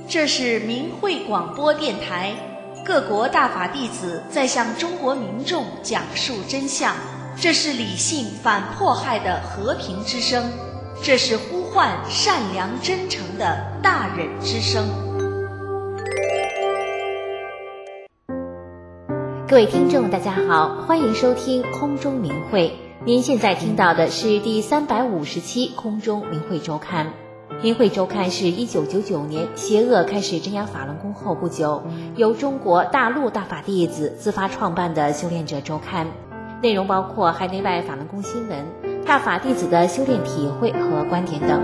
这是明慧广播电台，各国大法弟子在向中国民众讲述真相。这是理性反迫害的和平之声，这是呼唤善良真诚的大忍之声。 各位听众大家好，欢迎收听空中明慧。您现在听到的是第350期空中明慧周刊。明慧周刊是1999年邪恶开始镇压法轮功后不久，由中国大陆大法弟子自发创办的修炼者周刊，内容包括海内外法轮功新闻、大法弟子的修炼体会和观点等。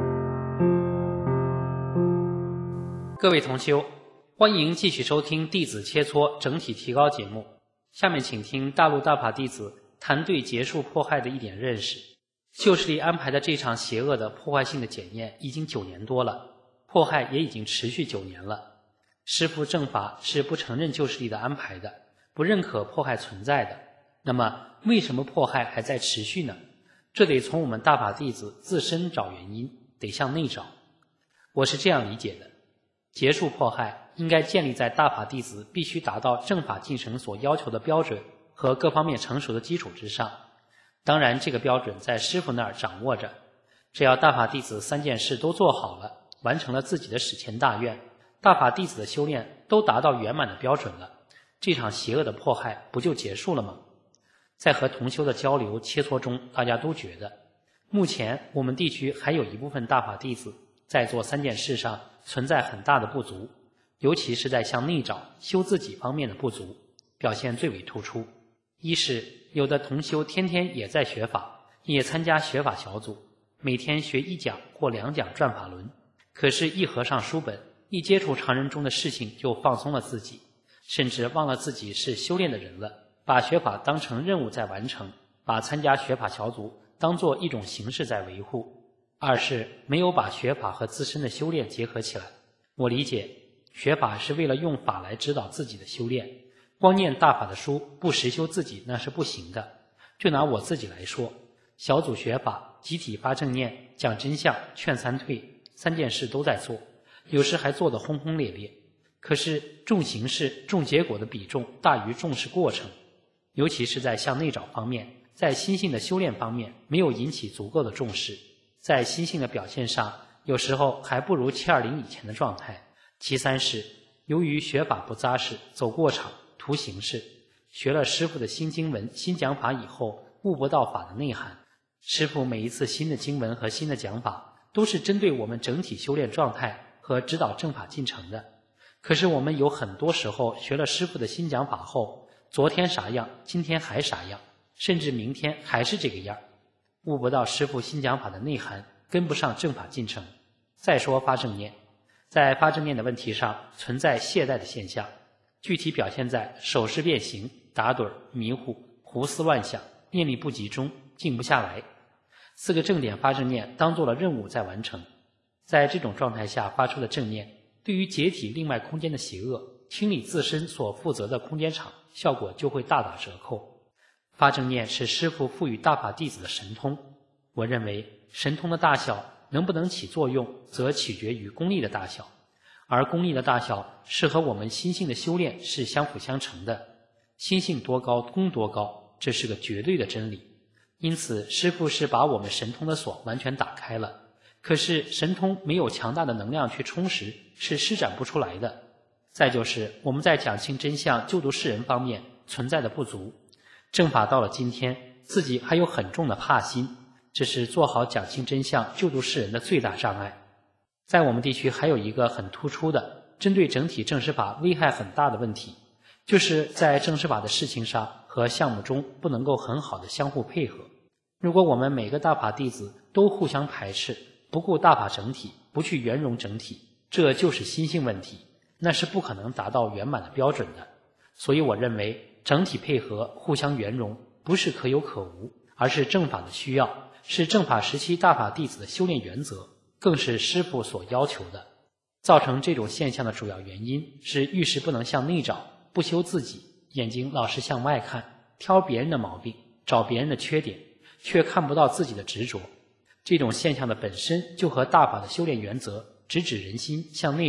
各位同修，欢迎继续收听弟子切磋整体提高节目。下面请听大陆大法弟子谈对结束迫害的一点认识。旧势力安排的这场邪恶的破坏性的检验已经9年多了，迫害也已经持续9年了。师父正法是不承认旧势力的安排的，不认可迫害存在的。那么为什么迫害还在持续呢？这得从我们大法弟子自身找原因，得向内找。我是这样理解的，结束迫害应该建立在大法弟子必须达到正法进程所要求的标准和各方面成熟的基础之上。当然这个标准在师父那儿掌握着，只要大法弟子3件事都做好了，完成了自己的史前大愿，大法弟子的修炼都达到圆满的标准了，这场邪恶的迫害不就结束了吗？在和同修的交流切磋中，大家都觉得目前我们地区还有一部分大法弟子在做3件事上存在很大的不足，尤其是在向内找修自己方面的不足表现最为突出。一是有的同修天天也在学法，也参加学法小组，每天学1讲或2讲转法轮，可是一合上书本，一接触常人中的事情就放松了自己，甚至忘了自己是修炼的人了，把学法当成任务在完成，把参加学法小组当作一种形式在维护。二是没有把学法和自身的修炼结合起来。我理解学法是为了用法来指导自己的修炼，光念大法的书不实修自己那是不行的。就拿我自己来说，小组学法，集体发正念，讲真相，劝3退，3件事都在做，有时还做得轰轰烈烈。可是重形式重结果的比重大于重视过程，尤其是在向内找方面，在心性的修炼方面没有引起足够的重视，在心性的表现上有时候还不如720以前的状态。其三是由于学法不扎实，走过场图形式，学了师父的新经文新讲法以后悟不到法的内涵。师父每一次新的经文和新的讲法都是针对我们整体修炼状态和指导正法进程的，可是我们有很多时候学了师父的新讲法后，昨天啥样今天还啥样，甚至明天还是这个样，悟不到师父新讲法的内涵，跟不上正法进程。再说发正念，在发正念的问题上存在懈怠的现象，具体表现在手势变形、打盹、迷糊、胡思乱想、念力不集中、静不下来。4个正点发正念当做了任务在完成，在这种状态下发出的正念，对于解体另外空间的邪恶，清理自身所负责的空间场，效果就会大打折扣。发正念是师父赋予大法弟子的神通，我认为神通的大小能不能起作用，则取决于功力的大小，而功力的大小是和我们心性的修炼是相辅相成的，心性多高功多高，这是个绝对的真理。因此师父是把我们神通的锁完全打开了，可是神通没有强大的能量去充实，是施展不出来的。再就是我们在讲清真相救度世人方面存在的不足，正法到了今天自己还有很重的怕心，这是做好讲清真相救度世人的最大障碍。在我们地区还有一个很突出的针对整体正实法危害很大的问题，就是在正实法的事情上和项目中不能够很好的相互配合。如果我们每个大法弟子都互相排斥，不顾大法整体，不去圆融整体，这就是心性问题，那是不可能达到圆满的标准的。所以我认为整体配合互相圆融不是可有可无，而是正法的需要，是正法时期大法弟子的修炼原则，更是师父所要求的。造成这种现象的主要原因是遇事不能向内找，不修自己，眼睛老是向外看，挑别人的毛病，找别人的缺点，却看不到自己的执着。这种现象的本身就和大法的修炼原则直指人心向内找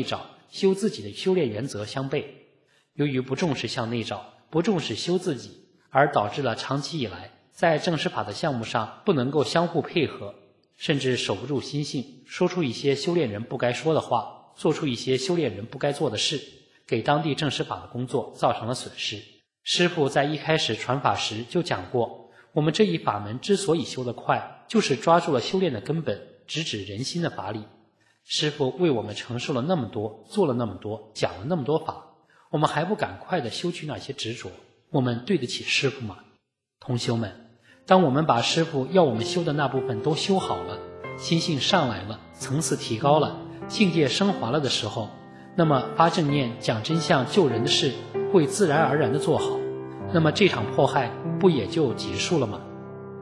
修自己的修炼原则相悖。由于不重视向内找，不重视修自己，而导致了长期以来在正师法的项目上不能够相互配合，甚至守不住心性，说出一些修炼人不该说的话，做出一些修炼人不该做的事，给当地正师法的工作造成了损失。师父在一开始传法时就讲过，我们这一法门之所以修得快，就是抓住了修炼的根本，直指人心的法理。师父为我们承受了那么多，做了那么多，讲了那么多法，我们还不赶快地修去那些执着，我们对得起师父吗？同修们，当我们把师父要我们修的那部分都修好了，心性上来了，层次提高了，境界升华了的时候，那么发正念、讲真相、救人的事会自然而然地做好，那么这场迫害不也就结束了吗？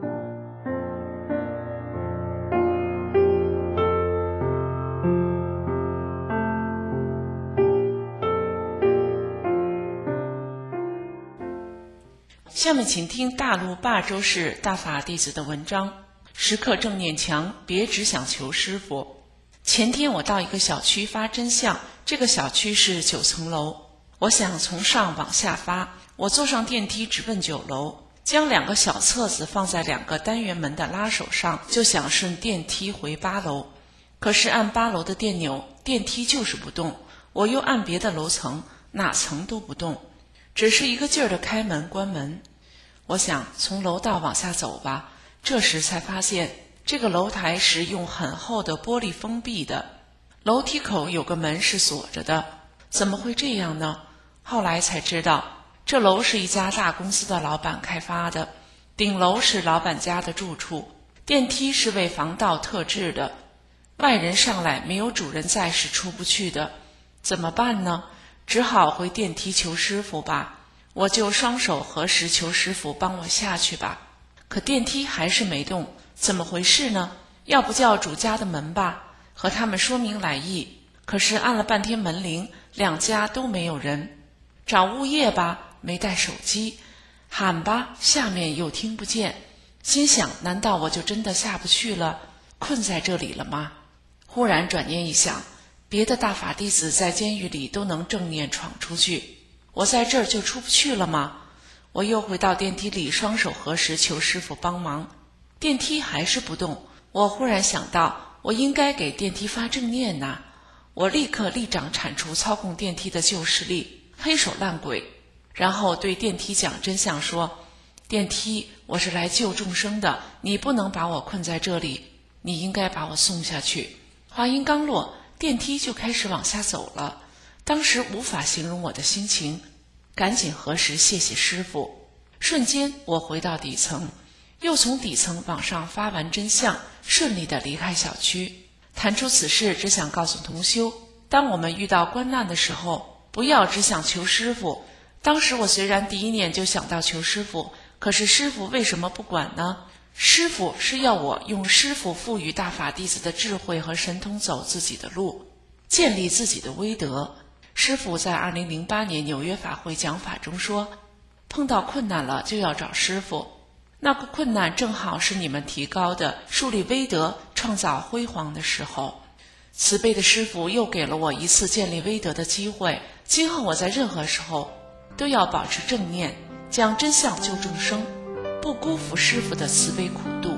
下面请听大陆霸州市大法弟子的文章，时刻正念强，别只想求师傅。前天我到一个小区发真相，这个小区是9层楼，我想从上往下发，我坐上电梯直奔9楼，将2个小册子放在2个单元门的拉手上，就想顺电梯回8楼。可是按8楼的电钮，电梯就是不动，我又按别的楼层，哪层都不动，只是一个劲儿的开门关门。我想从楼道往下走吧，这时才发现这个楼台是用很厚的玻璃封闭的，楼梯口有个门是锁着的，怎么会这样呢？后来才知道，这楼是一家大公司的老板开发的，顶楼是老板家的住处，电梯是为防盗特制的，外人上来没有主人在是出不去的，怎么办呢？只好回电梯求师傅吧，我就双手合十求师傅帮我下去吧。可电梯还是没动，怎么回事呢？要不叫主家的门吧，和他们说明来意。可是按了半天门铃，2家都没有人。找物业吧，没带手机。喊吧，下面又听不见。心想，难道我就真的下不去了，困在这里了吗？忽然转念一想，别的大法弟子在监狱里都能正念闯出去，我在这儿就出不去了吗？我又回到电梯里，双手合十求师傅帮忙。电梯还是不动，我忽然想到，我应该给电梯发正念呐。我立刻立掌铲除操控电梯的旧势力，黑手烂鬼，然后对电梯讲真相说，电梯，我是来救众生的，你不能把我困在这里，你应该把我送下去。话音刚落，电梯就开始往下走了，当时无法形容我的心情，赶紧合十谢谢师父。瞬间我回到底层，又从底层往上发完真相，顺利地离开小区。谈出此事，只想告诉同修，当我们遇到关难的时候，不要只想求师父。当时我虽然第一念就想到求师父，可是师父为什么不管呢？师父是要我用师父赋予大法弟子的智慧和神通走自己的路，建立自己的威德。师父在2008年纽约法会讲法中说，碰到困难了就要找师父，那个困难正好是你们提高的、树立威德、创造辉煌的时候。慈悲的师父又给了我一次建立威德的机会，今后我在任何时候都要保持正念，讲真相救众生，不辜负师父的慈悲苦度。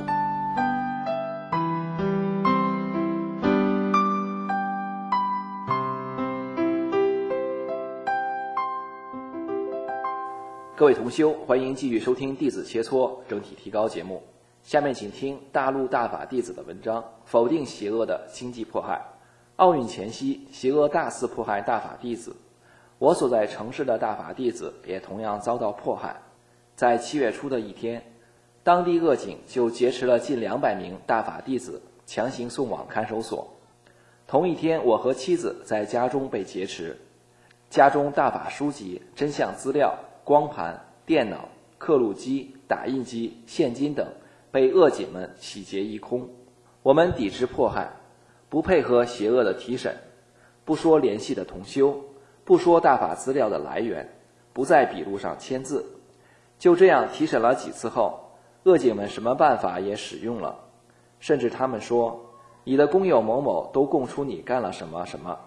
各位同修，欢迎继续收听弟子切磋整体提高节目。下面请听大陆大法弟子的文章，否定邪恶的星际迫害。奥运前夕，邪恶大肆迫害大法弟子，我所在城市的大法弟子也同样遭到迫害。在7月初的一天，当地恶警就劫持了近200名大法弟子，强行送往看守所。同一天，我和妻子在家中被劫持，家中大法书籍、真相资料、光盘、电脑、刻录机、打印机、现金等被恶警们洗劫一空。我们抵制迫害，不配合邪恶的提审，不说联系的同修，不说大法资料的来源，不在笔录上签字。就这样提审了几次后，恶警们什么办法也使用了，甚至他们说，你的工友某某都供出你干了什么什么。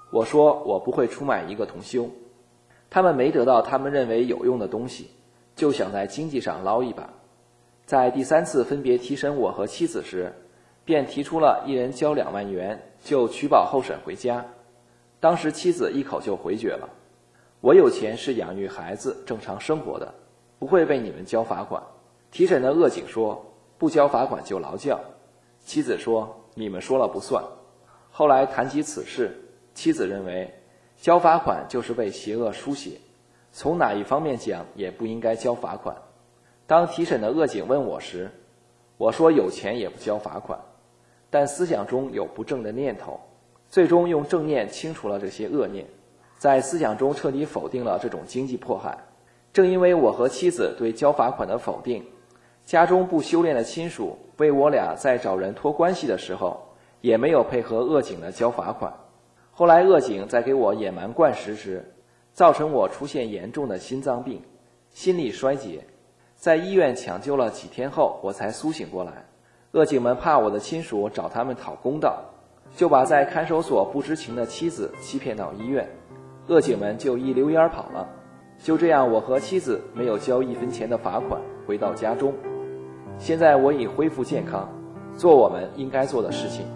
我说我不会出卖一个同修。他们没得到他们认为有用的东西，就想在经济上捞一把。在第3次分别提审我和妻子时，便提出了一人交2万元就取保候审回家。当时妻子一口就回绝了，我有钱是养育孩子正常生活的，不会为你们交罚款。提审的恶警说不交罚款就劳教，妻子说你们说了不算。后来谈及此事，妻子认为交罚款就是为邪恶输血，从哪一方面讲也不应该交罚款。当提审的恶警问我时，我说有钱也不交罚款，但思想中有不正的念头，最终用正念清除了这些恶念，在思想中彻底否定了这种经济迫害。正因为我和妻子对交罚款的否定，家中不修炼的亲属为我俩在找人托关系的时候也没有配合恶警的交罚款。后来恶警在给我野蛮灌食时，造成我出现严重的心脏病，心力衰竭，在医院抢救了几天后我才苏醒过来。恶警们怕我的亲属找他们讨公道，就把在看守所不知情的妻子欺骗到医院，恶警们就一溜烟跑了。就这样，我和妻子没有交1分钱的罚款，回到家中。现在我已恢复健康，做我们应该做的事情。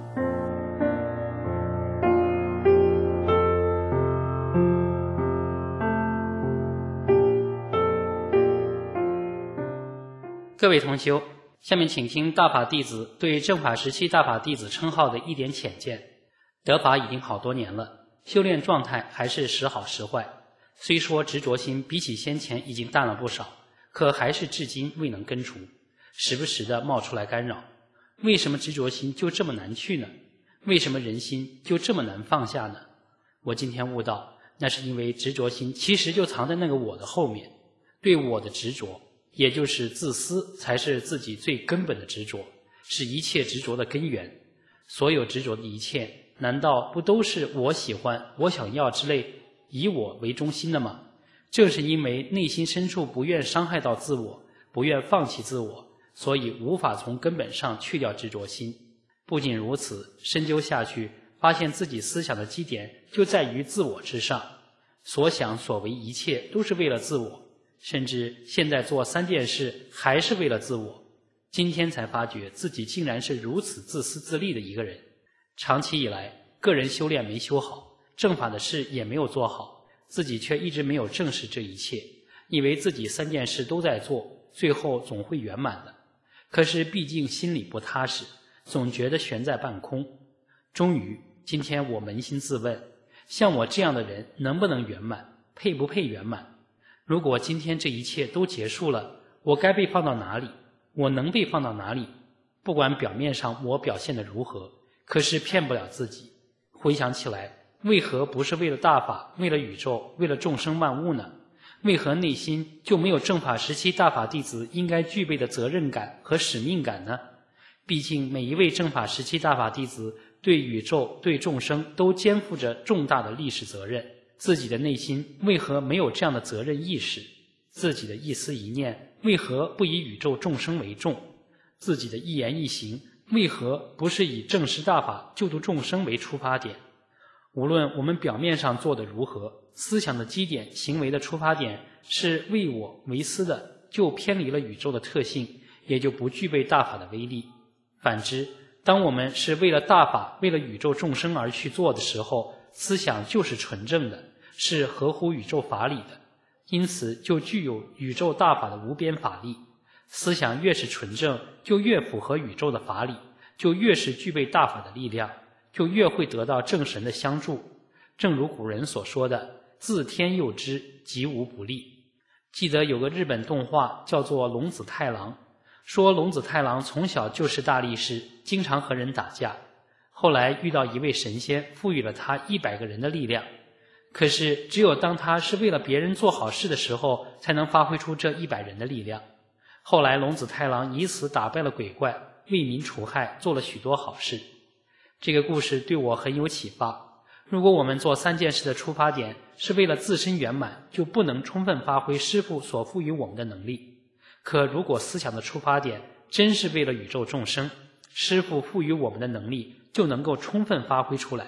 各位同修，下面请听大法弟子对正法时期大法弟子称号的一点浅见。得法已经好多年了，修炼状态还是时好时坏。虽说执着心比起先前已经淡了不少，可还是至今未能根除，时不时的冒出来干扰。为什么执着心就这么难去呢？为什么人心就这么难放下呢？我今天悟到，那是因为执着心其实就藏在那个我的后面，对我的执着，也就是自私，才是自己最根本的执着，是一切执着的根源。所有执着的一切，难道不都是我喜欢、我想要之类以我为中心的吗？正是因为内心深处不愿伤害到自我，不愿放弃自我，所以无法从根本上去掉执着心。不仅如此，深究下去，发现自己思想的基点就在于自我之上，所想所为一切都是为了自我，甚至现在做3件事还是为了自我。今天才发觉自己竟然是如此自私自利的一个人。长期以来，个人修炼没修好，正法的事也没有做好，自己却一直没有正视这一切，以为自己3件事都在做，最后总会圆满的。可是毕竟心里不踏实，总觉得悬在半空。终于今天我扪心自问，像我这样的人能不能圆满，配不配圆满？如果今天这一切都结束了，我该被放到哪里？我能被放到哪里？不管表面上我表现得如何，可是骗不了自己。回想起来，为何不是为了大法，为了宇宙，为了众生万物呢？为何内心就没有正法时期大法弟子应该具备的责任感和使命感呢？毕竟每一位正法时期大法弟子对宇宙、对众生都肩负着重大的历史责任，自己的内心为何没有这样的责任意识？自己的一思一念为何不以宇宙众生为重？自己的一言一行为何不是以正实大法救度众生为出发点？无论我们表面上做得如何，思想的基点、行为的出发点是为我为私的，就偏离了宇宙的特性，也就不具备大法的威力。反之，当我们是为了大法、为了宇宙众生而去做的时候，思想就是纯正的，是合乎宇宙法理的，因此就具有宇宙大法的无边法力。思想越是纯正，就越符合宇宙的法理，就越是具备大法的力量，就越会得到正神的相助。正如古人所说的，自天佑之，吉无不利。记得有个日本动画叫做《龙子太郎》，说龙子太郎从小就是大力士，经常和人打架，后来遇到一位神仙，赋予了他100个人的力量。可是只有当他是为了别人做好事的时候，才能发挥出这100人的力量。后来龙子太郎以此打败了鬼怪，为民除害，做了许多好事。这个故事对我很有启发。如果我们做3件事的出发点是为了自身圆满，就不能充分发挥师父所赋予我们的能力。可如果思想的出发点真是为了宇宙众生，师父赋予我们的能力就能够充分发挥出来，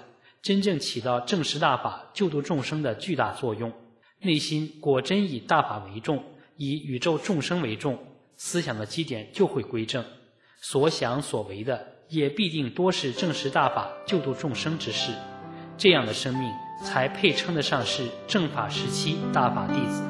真正起到证实大法、救度众生的巨大作用。内心果真以大法为重，以宇宙众生为重，思想的基点就会归正，所想所为的也必定多是证实大法、救度众生之事。这样的生命才配称得上是正法时期大法弟子。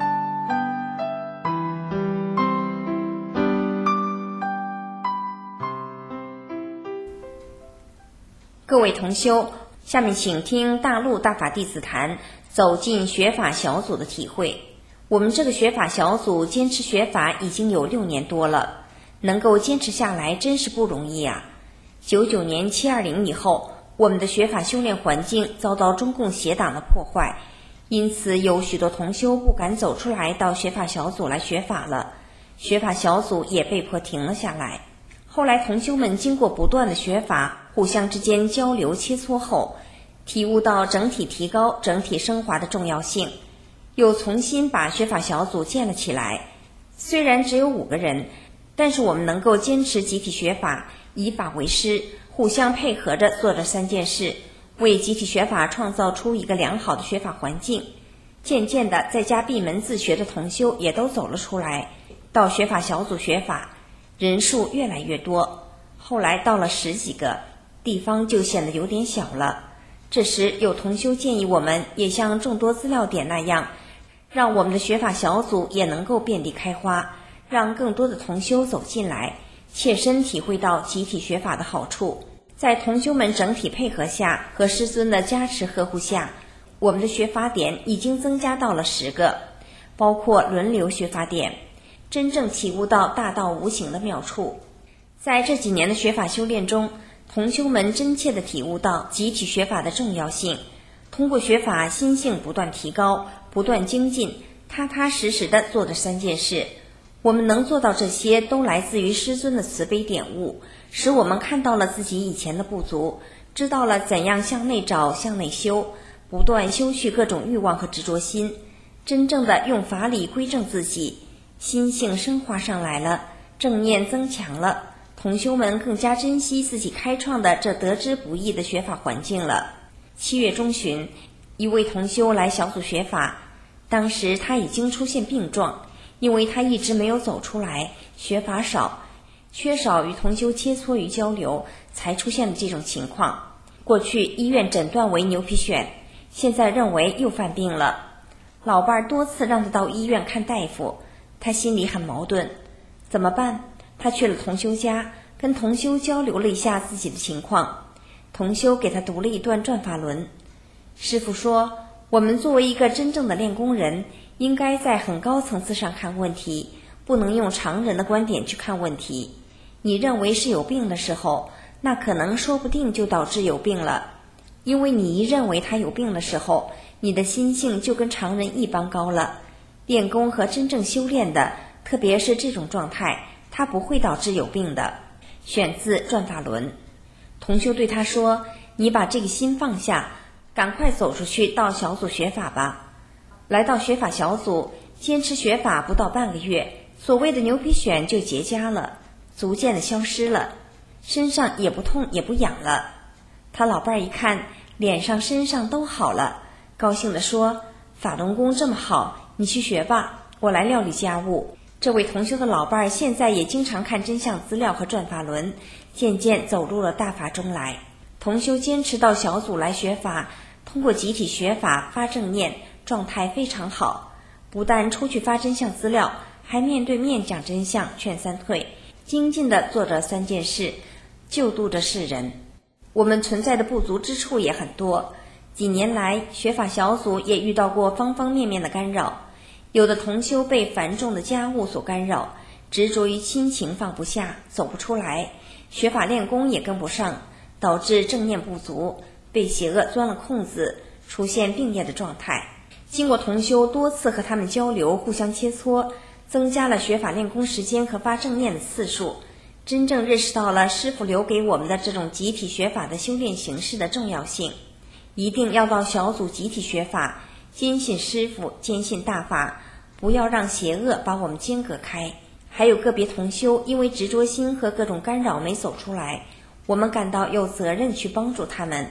各位同修，下面请听大陆大法弟子谈走进学法小组的体会。我们这个学法小组坚持学法已经有6年多了，能够坚持下来真是不容易啊。99年720以后，我们的学法修炼环境遭到中共邪党的破坏，因此有许多同修不敢走出来到学法小组来学法了，学法小组也被迫停了下来。后来同修们经过不断的学法，互相之间交流切磋后，体悟到整体提高、整体升华的重要性，又重新把学法小组建了起来。虽然只有5个人，但是我们能够坚持集体学法，以法为师，互相配合着做这3件事，为集体学法创造出一个良好的学法环境。渐渐的，在家闭门自学的同修也都走了出来，到学法小组学法，人数越来越多，后来到了10几个，地方就显得有点小了。这时有同修建议我们也像众多资料点那样，让我们的学法小组也能够遍地开花，让更多的同修走进来，切身体会到集体学法的好处。在同修们整体配合下和师尊的加持呵护下，我们的学法点已经增加到了10个，包括轮流学法点，真正体悟到大道无形的妙处。在这几年的学法修炼中，同修们真切地体悟到集体学法的重要性，通过学法心性不断提高，不断精进，踏踏实实地做这3件事。我们能做到这些，都来自于师尊的慈悲点悟，使我们看到了自己以前的不足，知道了怎样向内找、向内修，不断修去各种欲望和执着心，真正的用法理归正自己，心性升华上来了，正念增强了，同修们更加珍惜自己开创的这得之不易的学法环境了。7月中旬，一位同修来小组学法，当时他已经出现病状，因为他一直没有走出来，学法少，缺少与同修切磋与交流，才出现了这种情况。过去医院诊断为牛皮癣，现在认为又犯病了。老伴多次让他到医院看大夫，他心里很矛盾，怎么办？他去了同修家，跟同修交流了一下自己的情况，同修给他读了一段转法轮。师父说，我们作为一个真正的练功人，应该在很高层次上看问题，不能用常人的观点去看问题。你认为是有病的时候，那可能说不定就导致有病了，因为你一认为他有病的时候，你的心性就跟常人一般高了。练功和真正修炼的，特别是这种状态，它不会导致有病的。选自转法轮。同修对他说，你把这个心放下，赶快走出去到小组学法吧。来到学法小组，坚持学法不到半个月，所谓的牛皮癣就结痂了，逐渐的消失了，身上也不痛也不痒了。他老伴一看，脸上身上都好了，高兴地说，法轮功这么好，你去学吧，我来料理家务。这位同修的老伴现在也经常看真相资料和转法轮，渐渐走入了大法中来。同修坚持到小组来学法，通过集体学法发正念，状态非常好，不但出去发真相资料，还面对面讲真相，劝3退，精进地做着3件事，救度着世人。我们存在的不足之处也很多，几年来学法小组也遇到过方方面面的干扰，有的同修被繁重的家务所干扰，执着于亲情放不下，走不出来，学法练功也跟不上，导致正念不足，被邪恶钻了空子，出现病业的状态。经过同修多次和他们交流，互相切磋，增加了学法练功时间和发正念的次数，真正认识到了师父留给我们的这种集体学法的修炼形式的重要性。一定要到小组集体学法，坚信师父，坚信大法，不要让邪恶把我们间隔开。还有个别同修因为执着心和各种干扰没走出来，我们感到有责任去帮助他们，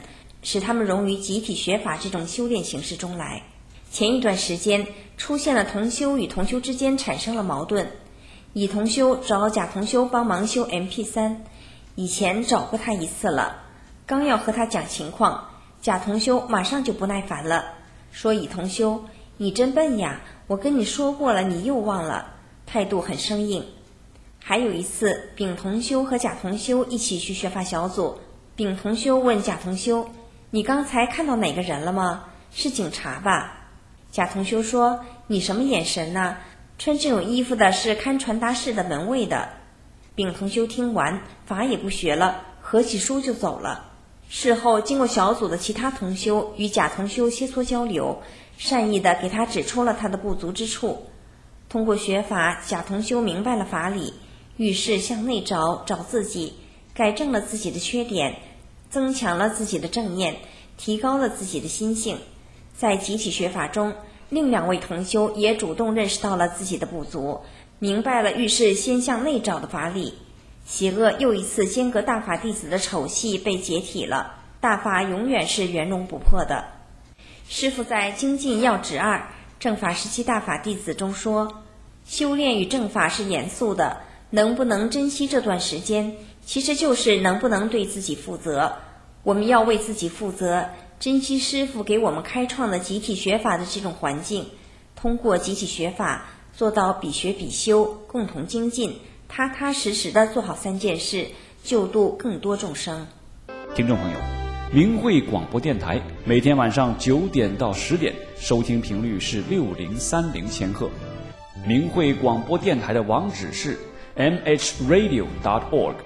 使他们融于集体学法这种修炼形式中来。前一段时间出现了同修与同修之间产生了矛盾，乙同修找甲同修帮忙修 MP3， 以前找过他一次了，刚要和他讲情况，甲同修马上就不耐烦了，说乙同修，你真笨呀，我跟你说过了，你又忘了，态度很生硬。还有一次，丙同修和甲同修一起去学法小组，丙同修问甲同修，你刚才看到哪个人了吗？是警察吧？甲同修说，你什么眼神呢？穿这种衣服的是看传达室的门卫的。丙同修听完，法也不学了，合起书就走了。事后经过小组的其他同修与甲同修切磋交流，善意地给他指出了他的不足之处。通过学法，甲同修明白了法理，遇事向内找，找自己，改正了自己的缺点，增强了自己的正念，提高了自己的心性。在集体学法中，另2位同修也主动认识到了自己的不足，明白了遇事先向内找的法理。邪恶又一次间隔大法弟子的丑戏被解体了，大法永远是圆融不破的。师父在《精进要旨2正法时期大法弟子》中说，修炼与正法是严肃的，能不能珍惜这段时间，其实就是能不能对自己负责。我们要为自己负责，珍惜师父给我们开创的集体学法的这种环境，通过集体学法做到比学比修，共同精进，踏踏实实地做好3件事，救度更多众生。 听众朋友，明慧广播电台每天晚上9点到10点，收听频率是6030千赫。明慧广播电台的网址是 mhradio.org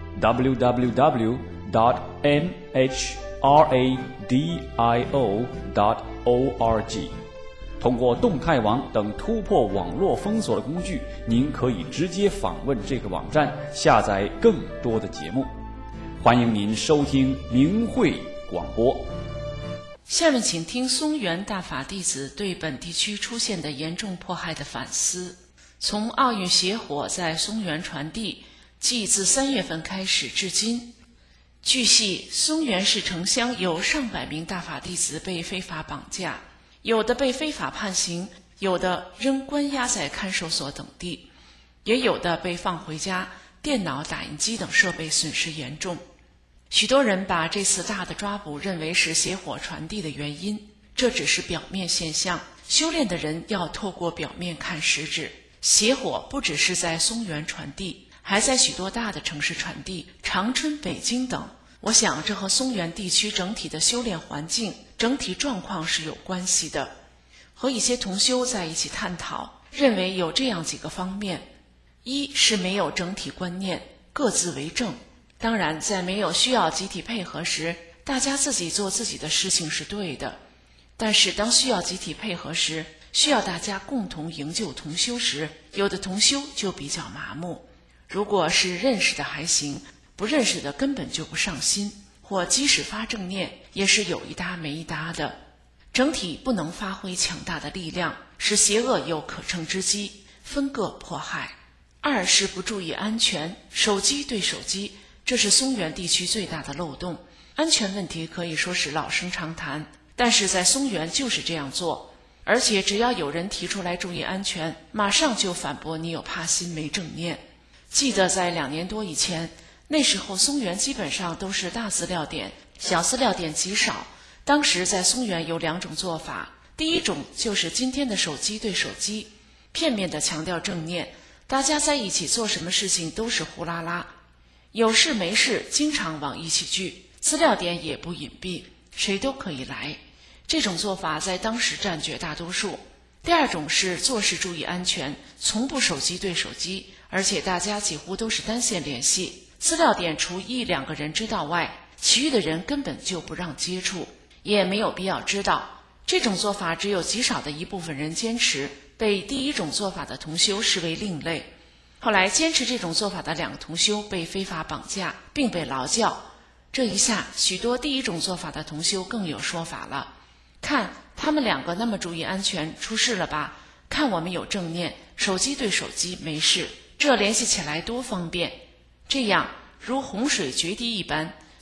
www.mhradio.org。 通过动态网等突破网络封锁的工具，您可以直接访问这个网站，下载更多的节目。欢迎您收听明慧广播。 下面请听松原大法弟子对本地区出现的严重迫害的反思。从奥运邪火在松原传递，即自3月份开始至今，据悉松原市城乡有上百名大法弟子被非法绑架，有的被非法判刑，有的仍关押在看守所等地，也有的被放回家，电脑、打印机等设备损失严重。许多人把这次大的抓捕认为是邪火传递的原因，这只是表面现象，修炼的人要透过表面看实质。邪火不只是在松原传递，还在许多大的城市传递，长春、北京等。我想这和松原地区整体的修炼环境、整体状况是有关系的。和一些同修在一起探讨，认为有这样几个方面：一是没有整体观念，各自为政。当然，在没有需要集体配合时，大家自己做自己的事情是对的。但是当需要集体配合时，需要大家共同营救同修时，有的同修就比较麻木。如果是认识的还行，不认识的根本就不上心，或即使发正念，也是有一搭没一搭的。整体不能发挥强大的力量，使邪恶有可乘之机，分割迫害。二是不注意安全，手机对手机，这是松原地区最大的漏洞。安全问题可以说是老生常谈，但是在松原就是这样做，而且只要有人提出来注意安全，马上就反驳你有怕心没正念。记得在2年多以前，那时候松原基本上都是大资料点，小资料点极少。当时在松原有2种做法，第一种就是今天的手机对手机，片面的强调正念，大家在一起做什么事情都是呼啦啦，有事没事经常往一起聚，资料点也不隐蔽，谁都可以来。这种做法在当时占绝大多数。第二种是做事注意安全，从不手机对手机，而且大家几乎都是单线联系，资料点除1-2个人知道外，其余的人根本就不让接触，也没有必要知道。这种做法只有极少的一部分人坚持，被第一种做法的同修视为另类。后来坚持这种做法的2个同修被非法绑架，并被劳教。这一下许多第一种做法的同修更有说法了，看他们2个那么注意安全，出事了吧？看我们有正念，手机对手机没事，这联系起来多方便。这样如洪水决堤一般，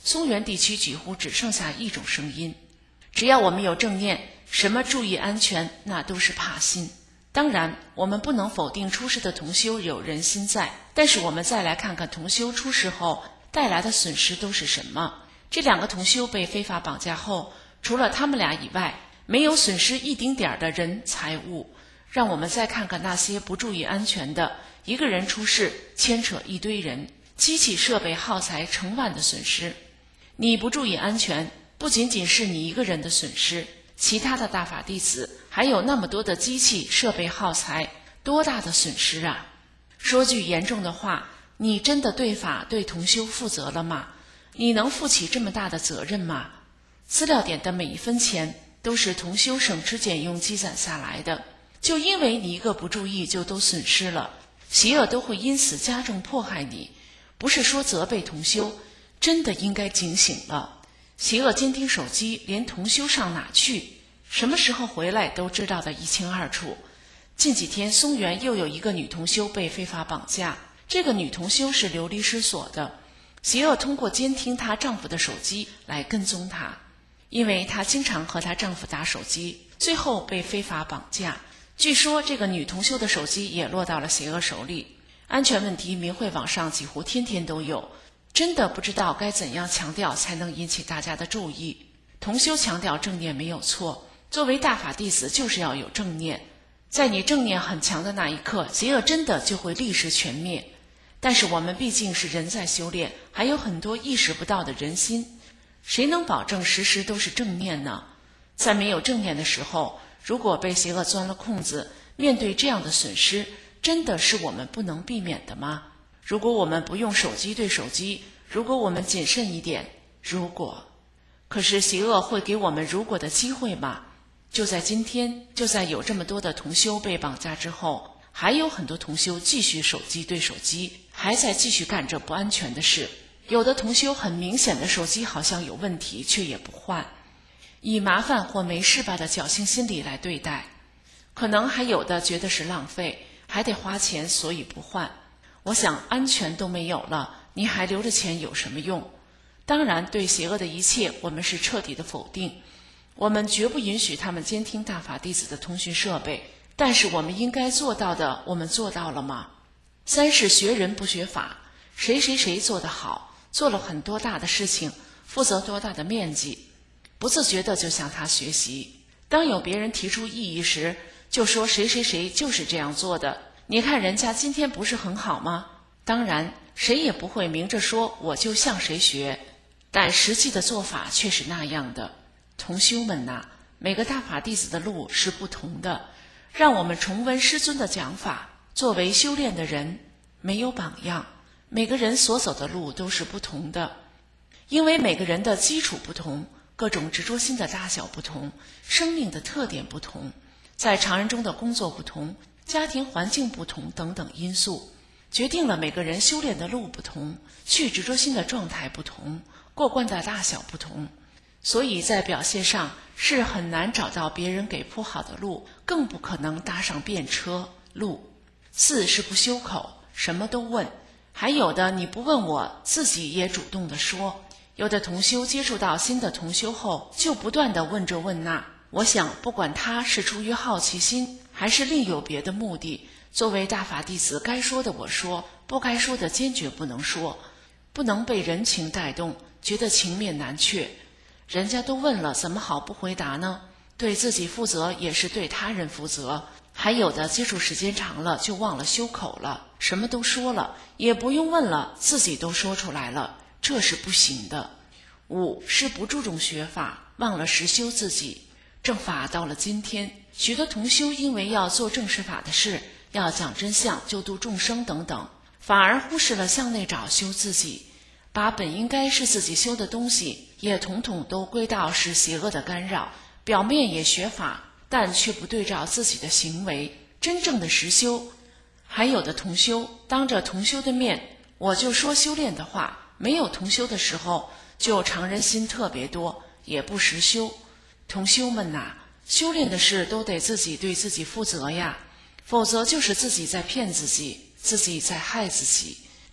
松原地区几乎只剩下一种声音：只要我们有正念，什么注意安全，那都是怕心。当然，我们不能否定出事的同修有人心在，但是我们再来看看同修出事后带来的损失都是什么。这2个同修被非法绑架后，除了他们俩以外，没有损失一丁点的人财物。让我们再看看那些不注意安全的，一个人出事牵扯一堆人，机器设备耗材成万的损失。你不注意安全，不仅仅是你一个人的损失，其他的大法弟子还有那么多的机器设备耗材，多大的损失啊！说句严重的话，你真的对法对同修负责了吗？你能负起这么大的责任吗？资料点的每一分钱都是同修省吃俭用积攒下来的，就因为你一个不注意就都损失了，邪恶都会因此加重迫害你。不是说责备同修，真的应该警醒了。邪恶监听手机连同修上哪去，什么时候回来都知道得一清二楚。近几天松原又有一个女同修被非法绑架，这个女同修是流离失所的，邪恶通过监听她丈夫的手机来跟踪她，因为她经常和她丈夫打手机，最后被非法绑架。据说这个女同修的手机也落到了邪恶手里。安全问题明慧网上几乎天天都有，真的不知道该怎样强调才能引起大家的注意。同修强调正念没有错，作为大法弟子就是要有正念，在你正念很强的那一刻，邪恶真的就会立时全灭。但是我们毕竟是人在修炼，还有很多意识不到的人心，谁能保证时时都是正念呢？在没有正念的时候，如果被邪恶钻了空子，面对这样的损失，真的是我们不能避免的吗？如果我们不用手机对手机，如果我们谨慎一点，可是邪恶会给我们如果的机会吗？就在今天，就在有这么多的同修被绑架之后，还有很多同修继续手机对手机，还在继续干这不安全的事。有的同修很明显的手机好像有问题，却也不换，以麻烦或没事吧的侥幸心理来对待。可能还有的觉得是浪费，还得花钱，所以不换。我想安全都没有了，你还留着钱有什么用？当然，对邪恶的一切我们是彻底的否定，我们绝不允许他们监听大法弟子的通讯设备，但是我们应该做到的，我们做到了吗？3是学人不学法，谁做得好，做了很多大的事情，负责多大的面积，不自觉的就向他学习。当有别人提出异议时，就说谁就是这样做的，你看人家今天不是很好吗？当然，谁也不会明着说我就向谁学，但实际的做法却是那样的。同修们呐，每个大法弟子的路是不同的，让我们重温师尊的讲法。作为修炼的人，没有榜样，每个人所走的路都是不同的，因为每个人的基础不同，各种执着心的大小不同，生命的特点不同，在常人中的工作不同，家庭环境不同等等因素，决定了每个人修炼的路不同，去执着心的状态不同，过关的大小不同，所以在表现上是很难找到别人给铺好的路，更不可能搭上便车路。4是不修口，什么都问，还有的你不问我，自己也主动地说。有的同修接触到新的同修后，就不断地问这问那。我想不管他是出于好奇心，还是另有别的目的，作为大法弟子，该说的我说，不该说的坚决不能说，不能被人情带动，觉得情面难却。人家都问了，怎么好不回答呢？对自己负责也是对他人负责。还有的接触时间长了就忘了修口了，什么都说了，也不用问了，自己都说出来了，这是不行的。5是不注重学法，忘了实修自己。正法到了今天，许多同修因为要做正式法的事，要讲真相，救度众生等等，反而忽视了向内找修自己，把本应该是自己修的东西也统统都归到是邪恶的干扰，表面也学法，但却不对照自己的行为，真正的实修。还有的同修当着同修的面，我就说修炼的话，没有同修的时候就常人心特别多，也不实修。同修们呐，修炼的事都得自己对自己负责呀，否则就是自己在骗自己，自己在害自己。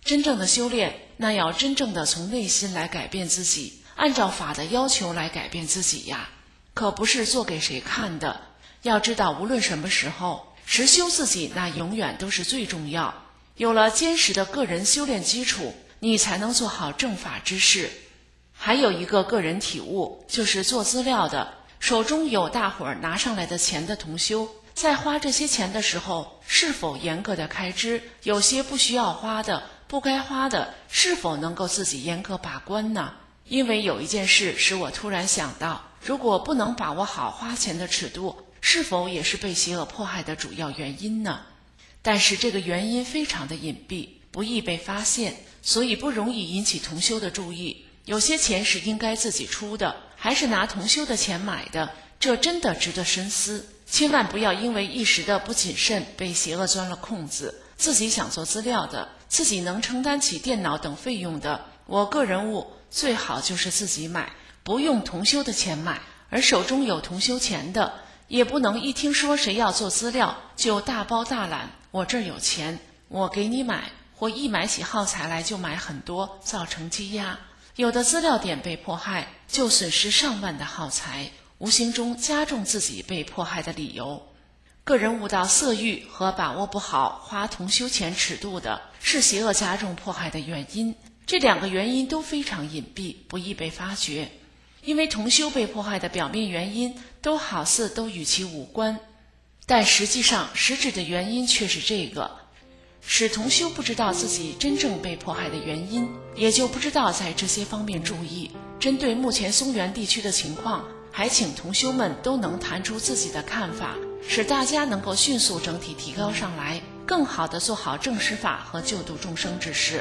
真正的修炼，那要真正的从内心来改变自己，按照法的要求来改变自己呀，可不是做给谁看的。要知道，无论什么时候，实修自己那永远都是最重要。有了坚实的个人修炼基础，你才能做好正法之事。还有一个个人体悟，就是做资料的，手中有大伙儿拿上来的钱的同修，在花这些钱的时候，是否严格的开支？有些不需要花的，不该花的，是否能够自己严格把关呢？因为有一件事使我突然想到，如果不能把握好花钱的尺度，是否也是被邪恶迫害的主要原因呢？但是这个原因非常的隐蔽，不易被发现，所以不容易引起同修的注意。有些钱是应该自己出的，还是拿同修的钱买的，这真的值得深思。千万不要因为一时的不谨慎被邪恶钻了空子。自己想做资料的，自己能承担起电脑等费用的，我个人悟最好就是自己买，不用同修的钱买。而手中有同修钱的，也不能一听说谁要做资料就大包大揽，我这儿有钱，我给你买，或一买起耗材来就买很多，造成积压。有的资料点被迫害，就损失上万的耗材，无形中加重自己被迫害的理由。个人悟到色欲和把握不好花同修钱尺度的，是邪恶加重迫害的原因。这两个原因都非常隐蔽，不易被发觉。因为同修被迫害的表面原因都好似都与其无关，但实际上实质的原因却是这个，使同修不知道自己真正被迫害的原因，也就不知道在这些方面注意。针对目前松原地区的情况，还请同修们都能谈出自己的看法，使大家能够迅速整体提高上来，更好地做好正实法和救度众生之事。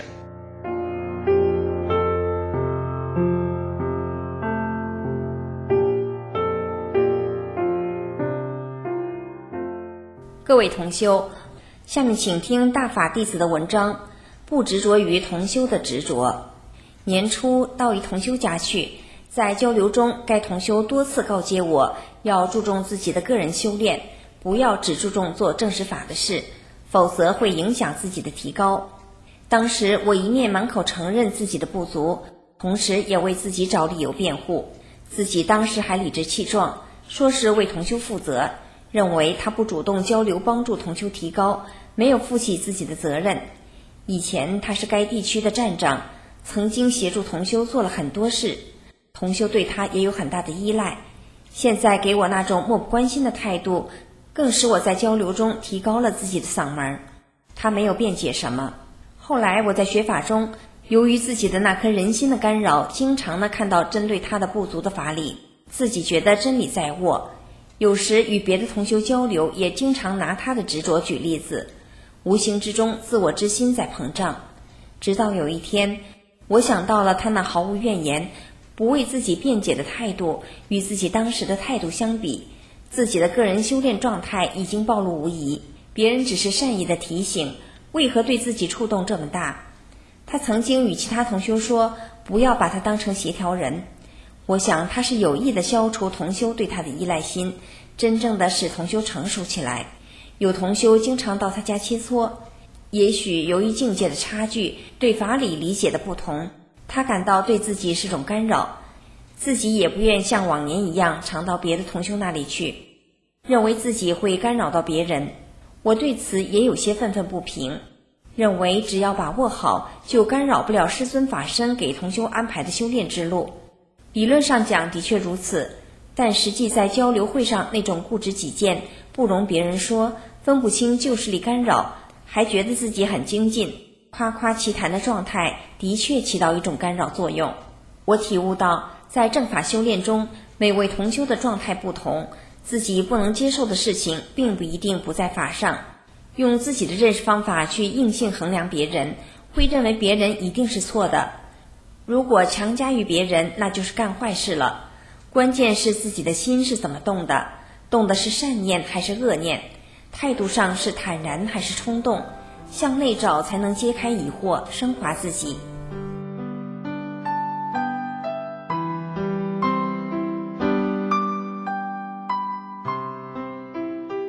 各位同修，下面请听大法弟子的文章，不执着于同修的执着。年初到一同修家去，在交流中，该同修多次告诫我要注重自己的个人修炼，不要只注重做正实法的事，否则会影响自己的提高。当时我一面满口承认自己的不足，同时也为自己找理由辩护。自己当时还理直气壮，说是为同修负责，认为他不主动交流帮助同修提高，没有负起自己的责任。以前他是该地区的站长，曾经协助同修做了很多事，同修对他也有很大的依赖。现在给我那种漠不关心的态度，更使我在交流中提高了自己的嗓门。他没有辩解什么。后来我在学法中，由于自己的那颗人心的干扰，经常地看到针对他的不足的法理，自己觉得真理在握。有时与别的同修交流，也经常拿他的执着举例子，无形之中自我之心在膨胀。直到有一天，我想到了他那毫无怨言，不为自己辩解的态度，与自己当时的态度相比，自己的个人修炼状态已经暴露无遗。别人只是善意的提醒，为何对自己触动这么大？他曾经与其他同修说，不要把他当成协调人。我想他是有意的消除同修对他的依赖心，真正的使同修成熟起来。有同修经常到他家切磋，也许由于境界的差距，对法理理解的不同，他感到对自己是种干扰，自己也不愿像往年一样常到别的同修那里去，认为自己会干扰到别人。我对此也有些愤愤不平，认为只要把握好，就干扰不了师尊法身给同修安排的修炼之路。理论上讲的确如此，但实际在交流会上那种固执己见，不容别人说，分不清旧势力干扰，还觉得自己很精进，夸夸其谈的状态，的确起到一种干扰作用。我体悟到，在正法修炼中，每位同修的状态不同，自己不能接受的事情，并不一定不在法上。用自己的认识方法去硬性衡量别人，会认为别人一定是错的。如果强加于别人，那就是干坏事了。关键是自己的心是怎么动的，动的是善念还是恶念，态度上是坦然还是冲动，向内找才能揭开疑惑，升华自己。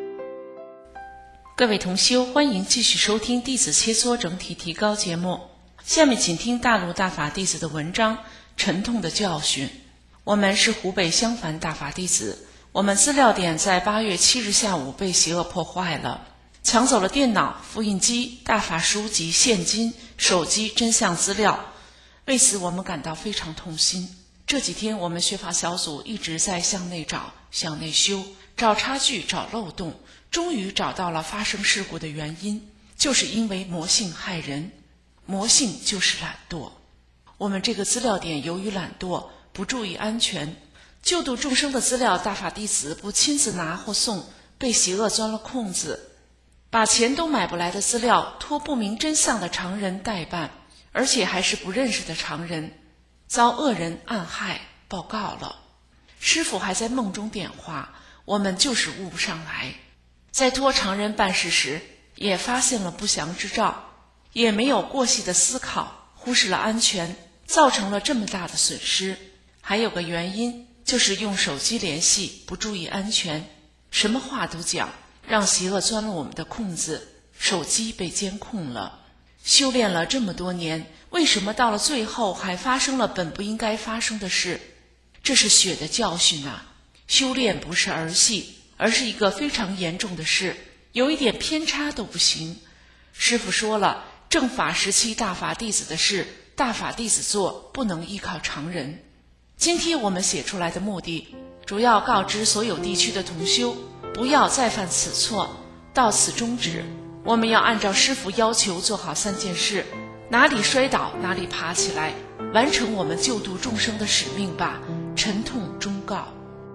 各位同修，欢迎继续收听弟子切磋整体提高节目。 下面请听大陆大法弟子的文章《沉痛的教训》。我们是湖北襄樊大法弟子，我们资料点在8月7日下午被邪恶破坏了，抢走了电脑、复印机、大法书籍、现金、手机、真相资料。为此我们感到非常痛心。这几天我们学法小组一直在向内找、向内修，找差距、找漏洞，终于找到了发生事故的原因，就是因为魔性害人。魔性就是懒惰。我们这个资料点由于懒惰，不注意安全，救度众生的资料大法弟子不亲自拿或送，被邪恶钻了空子，把钱都买不来的资料托不明真相的常人代办，而且还是不认识的常人，遭恶人暗害报告了。师父还在梦中点化，我们就是悟不上来。在托常人办事时，也发现了不祥之兆，也没有过细的思考，忽视了安全，造成了这么大的损失。还有个原因，就是用手机联系，不注意安全，什么话都讲，让邪恶钻了我们的空子，手机被监控了。修炼了这么多年，为什么到了最后还发生了本不应该发生的事？这是血的教训啊！修炼不是儿戏，而是一个非常严重的事，有一点偏差都不行。师父说了，正法时期大法弟子的事，大法弟子做，不能依靠常人。今天我们写出来的目的，主要告知所有地区的同修，不要再犯此错，到此终止。我们要按照师父要求做好3件事，哪里摔倒哪里爬起来，完成我们救度众生的使命吧。沉痛忠告。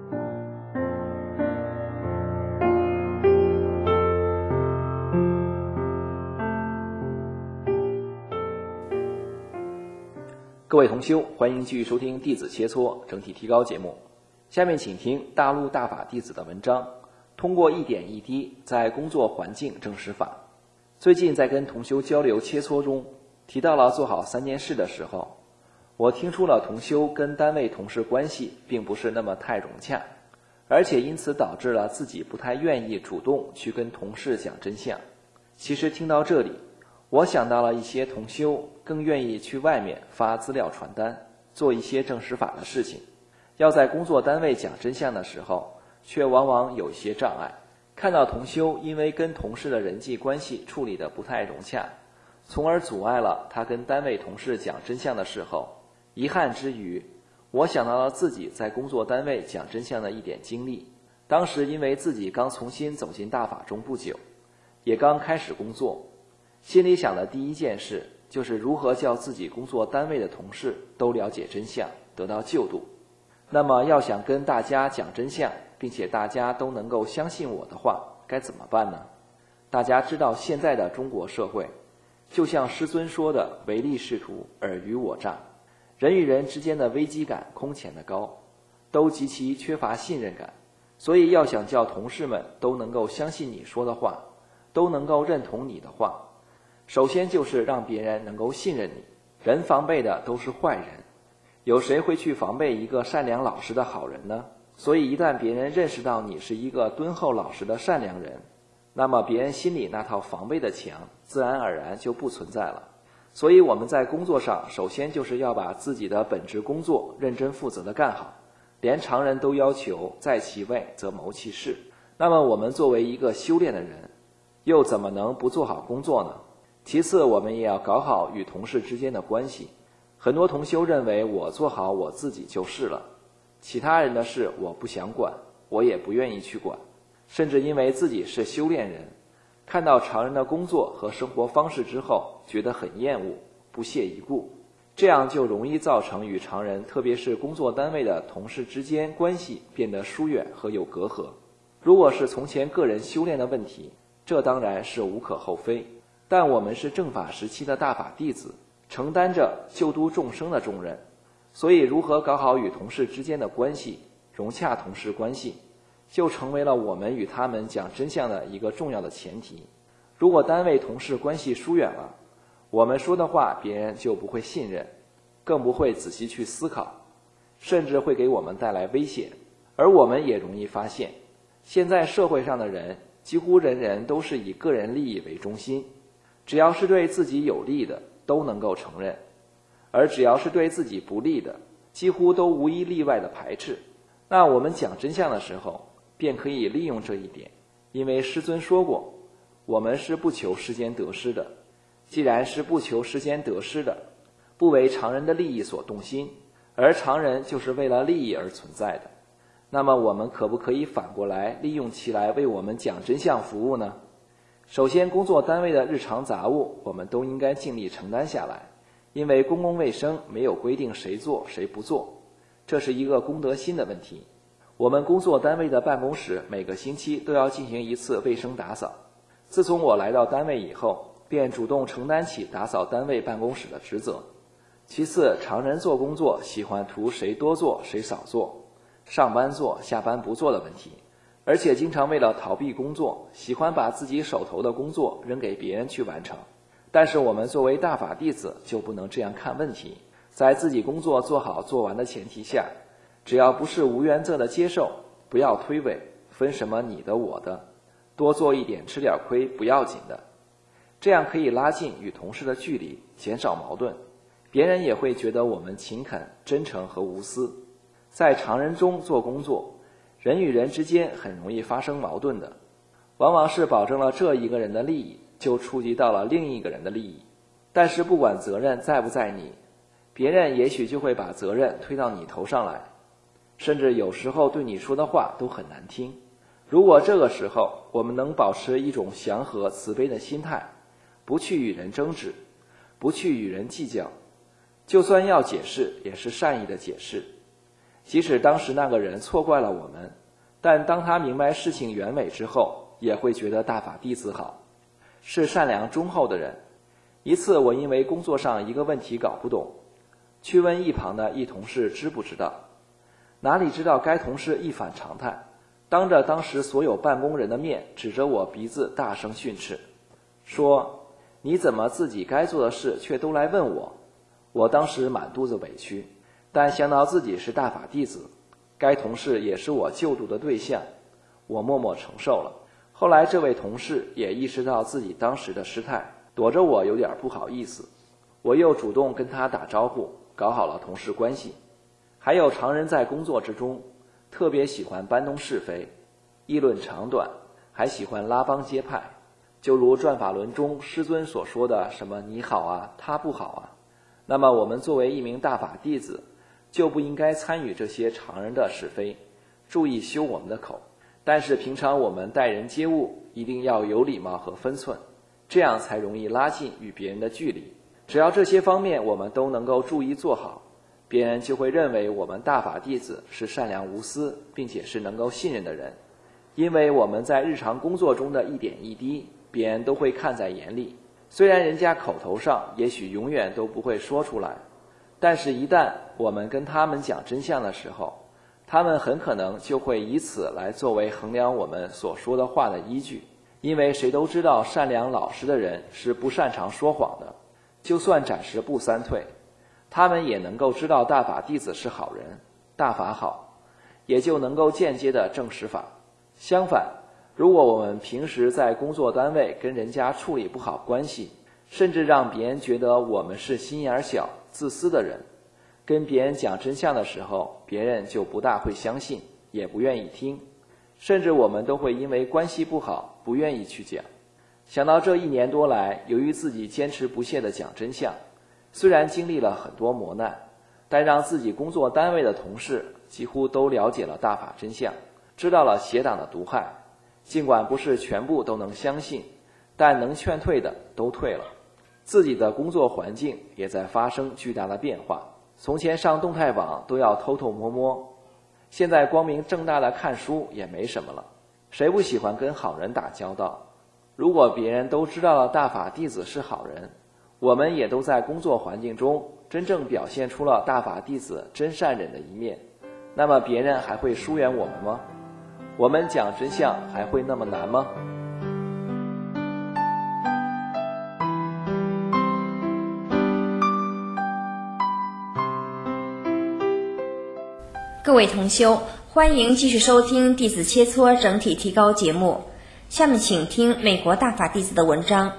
各位同修，欢迎继续收听弟子切磋整体提高节目。下面请听大陆大法弟子的文章，通过一点一滴在工作环境证实法。最近在跟同修交流切磋中，提到了做好3件事的时候，我听出了同修跟单位同事关系并不是那么太融洽，而且因此导致了自己不太愿意主动去跟同事讲真相。其实听到这里，我想到了一些同修更愿意去外面发资料传单，做一些证实法的事情，要在工作单位讲真相的时候，却往往有一些障碍。看到同修因为跟同事的人际关系处理得不太融洽，从而阻碍了他跟单位同事讲真相的时候，遗憾之余，我想到了自己在工作单位讲真相的一点经历。当时因为自己刚重新走进大法中不久，也刚开始工作，心里想的第一件事就是如何叫自己工作单位的同事都了解真相，得到救度。那么要想跟大家讲真相，并且大家都能够相信我的话，该怎么办呢？大家知道现在的中国社会，就像师尊说的，唯利是图，尔虞我诈，人与人之间的危机感空前的高，都极其缺乏信任感。所以要想叫同事们都能够相信你说的话，都能够认同你的话，首先就是让别人能够信任你。人防备的都是坏人，有谁会去防备一个善良老实的好人呢？所以一旦别人认识到你是一个敦厚老实的善良人，那么别人心里那套防备的墙自然而然就不存在了。所以我们在工作上，首先就是要把自己的本职工作认真负责地干好，连常人都要求在其位则谋其事。那么我们作为一个修炼的人，又怎么能不做好工作呢？其次，我们也要搞好与同事之间的关系。很多同修认为我做好我自己就是了，其他人的事我不想管，我也不愿意去管，甚至因为自己是修炼人，看到常人的工作和生活方式之后，觉得很厌恶，不屑一顾，这样就容易造成与常人，特别是工作单位的同事之间关系变得疏远和有隔阂。如果是从前个人修炼的问题，这当然是无可厚非，但我们是正法时期的大法弟子，承担着救度众生的重任，所以如何搞好与同事之间的关系，融洽同事关系，就成为了我们与他们讲真相的一个重要的前提。如果单位同事关系疏远了，我们说的话别人就不会信任，更不会仔细去思考，甚至会给我们带来威胁。而我们也容易发现，现在社会上的人几乎人人都是以个人利益为中心，只要是对自己有利的都能够承认，而只要是对自己不利的，几乎都无一例外的排斥。那我们讲真相的时候，便可以利用这一点，因为师尊说过，我们是不求世间得失的。既然是不求世间得失的，不为常人的利益所动心，而常人就是为了利益而存在的，那么我们可不可以反过来利用其来为我们讲真相服务呢？首先，工作单位的日常杂务我们都应该尽力承担下来，因为公共卫生没有规定谁做谁不做，这是一个公德心的问题。我们工作单位的办公室每个星期都要进行一次卫生打扫。自从我来到单位以后，便主动承担起打扫单位办公室的职责。其次，常人做工作喜欢图谁多做谁少做，上班做下班不做的问题，而且经常为了逃避工作，喜欢把自己手头的工作扔给别人去完成。但是我们作为大法弟子就不能这样看问题，在自己工作做好做完的前提下，只要不是无原则的接受，不要推诿，分什么你的我的，多做一点吃点亏不要紧的，这样可以拉近与同事的距离，减少矛盾，别人也会觉得我们勤恳、真诚和无私。在常人中做工作，人与人之间很容易发生矛盾的，往往是保证了这一个人的利益，就触及到了另一个人的利益。但是不管责任在不在你，别人也许就会把责任推到你头上来，甚至有时候对你说的话都很难听。如果这个时候我们能保持一种祥和慈悲的心态，不去与人争执，不去与人计较，就算要解释也是善意的解释。即使当时那个人错怪了我们，但当他明白事情原委之后，也会觉得大法弟子好，是善良忠厚的人。一次我因为工作上一个问题搞不懂，去问一旁的一同事知不知道，哪里知道该同事一反常态，当着当时所有办公人的面指着我鼻子大声训斥，说你怎么自己该做的事却都来问我。我当时满肚子委屈，但想到自己是大法弟子，该同事也是我救度的对象，我默默承受了。后来这位同事也意识到自己当时的失态，躲着我有点不好意思，我又主动跟他打招呼，搞好了同事关系。还有常人在工作之中特别喜欢搬弄是非，议论长短，还喜欢拉帮结派，就如转法轮中师尊所说的什么你好啊他不好啊。那么我们作为一名大法弟子，就不应该参与这些常人的是非，注意修我们的口。但是平常我们待人接物一定要有礼貌和分寸，这样才容易拉近与别人的距离。只要这些方面我们都能够注意做好，别人就会认为我们大法弟子是善良无私，并且是能够信任的人。因为我们在日常工作中的一点一滴，别人都会看在眼里。虽然人家口头上也许永远都不会说出来，但是一旦我们跟他们讲真相的时候，他们很可能就会以此来作为衡量我们所说的话的依据。因为谁都知道善良老实的人是不擅长说谎的，就算暂时不三退，他们也能够知道大法弟子是好人，大法好，也就能够间接的证实法。相反，如果我们平时在工作单位跟人家处理不好关系，甚至让别人觉得我们是心眼小、自私的人，跟别人讲真相的时候，别人就不大会相信，也不愿意听，甚至我们都会因为关系不好，不愿意去讲。想到这1年多来，由于自己坚持不懈地讲真相，虽然经历了很多磨难，但让自己工作单位的同事几乎都了解了大法真相，知道了邪党的毒害。尽管不是全部都能相信，但能劝退的都退了。自己的工作环境也在发生巨大的变化，从前上动态网都要偷偷摸摸，现在光明正大的看书也没什么了。谁不喜欢跟好人打交道？如果别人都知道了大法弟子是好人，我们也都在工作环境中真正表现出了大法弟子真善忍的一面，那么别人还会疏远我们吗？我们讲真相还会那么难吗？ 各位同修，欢迎继续收听弟子切磋整体提高节目。下面请听美国大法弟子的文章：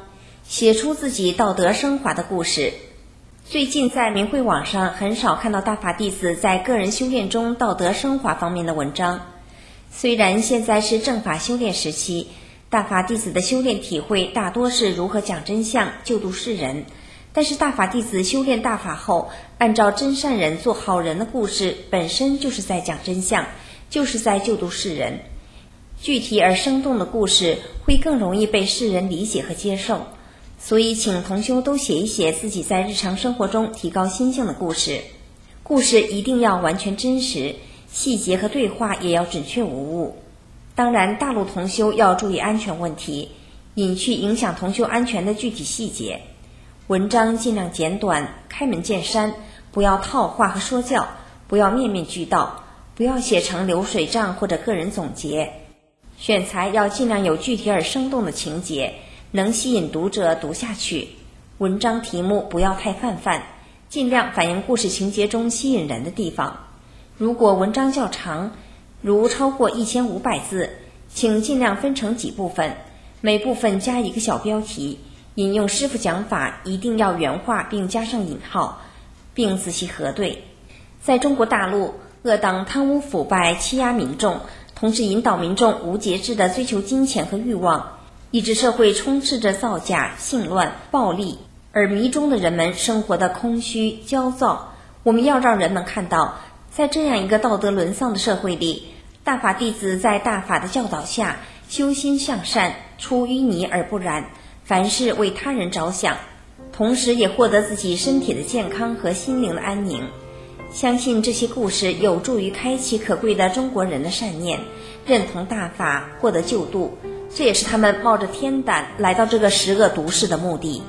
写出自己道德升华的故事。最近在明慧网上很少看到大法弟子在个人修炼中道德升华方面的文章。虽然现在是正法修炼时期，大法弟子的修炼体会大多是如何讲真相、救度世人，但是大法弟子修炼大法后，按照真善人做好人的故事，本身就是在讲真相，就是在救度世人。具体而生动的故事会更容易被世人理解和接受，所以请同修都写一写自己在日常生活中提高心性的故事。故事一定要完全真实，细节和对话也要准确无误。当然，大陆同修要注意安全问题，隐去影响同修安全的具体细节。文章尽量简短，开门见山，不要套话和说教，不要面面俱到，不要写成流水账或者个人总结。选材要尽量有具体而生动的情节，能吸引读者读下去。文章题目不要太泛，尽量反映故事情节中吸引人的地方。如果文章较长，如超过1500字，请尽量分成几部分，每部分加一个小标题，引用师父讲法一定要原话并加上引号，并仔细核对。在中国大陆，恶党贪污腐败欺压民众，同时引导民众无节制地追求金钱和欲望，以致社会充斥着造假、性乱、暴力，而迷中的人们生活的空虚、焦躁。我们要让人们看到，在这样一个道德沦丧的社会里，大法弟子在大法的教导下，修心向善，出淤泥而不染，凡事为他人着想，同时也获得自己身体的健康和心灵的安宁。相信这些故事有助于开启可贵的中国人的善念，认同大法，获得救度，这也是他们冒着天胆来到这个十恶毒世的目的。